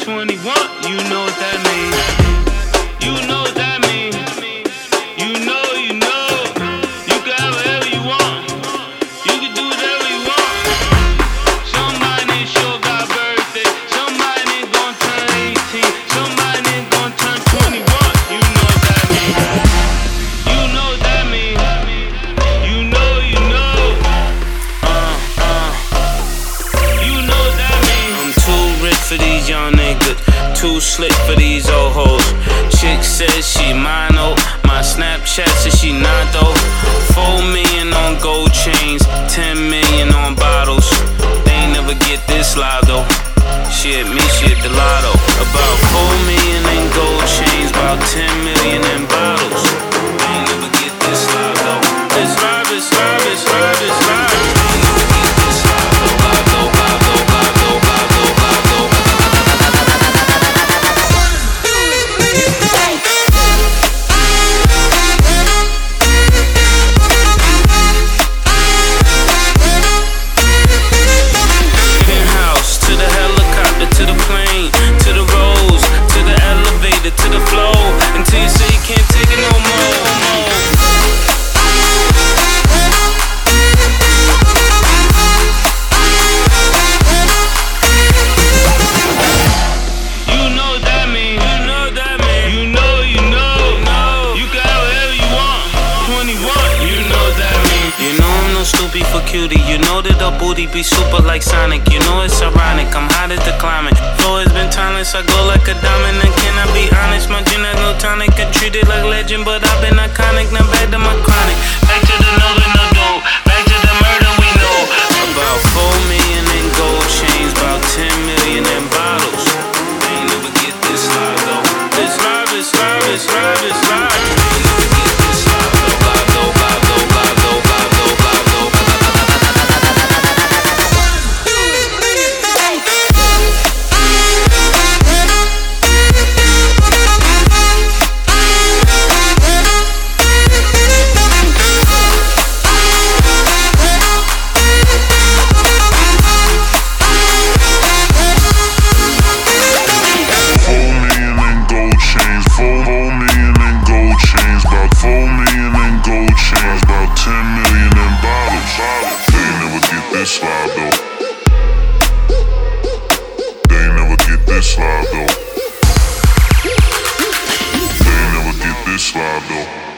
21, you know what that means. You know what that means. You know. You can have whatever you want. You can do whatever you want. Somebody sure got birthday. Somebody gon' turn 18. Somebody gon' turn 21. You know what that means. You know what that means. You know. You know what that means. I'm too rich for these young niggas. Too slick for these old hoes. Chick says she mine, oh. My Snapchat says she not though. 4 million on gold chains, 10 million on bottles. They ain't never get this live though. She hit me, she hit the lotto. About 4 million in gold chains, about 10 million in bottles. They ain't never get this live though. It's live, it's live, it's live, it's live. They ain't never get this live though. Live though, live though, live though, live though, live though. To the plane, to the roads, to the elevator, to the flow, until you say you can't take it no more. You know what that means. You know what that means. You know. You can have whatever you want. 21. You know what that means. You know I'm no stupid for cutie. You know that the booty be super like Sonic. You know it's ironic. I'm hot as the climate. Flow has been timeless. I go like a diamond. And can I be honest? My gin has no tonic. I treat it like legend, but I've been iconic. Now back to my chronic. Back to the no dope. Back to the murder we know. About 4 million in gold chains. About 10 million in bottles. They ain't never get this live though. It's live, it's live, it's live, it's live. They ain't never get this live though. Live though, live though, live though, live though, live though. Slide though.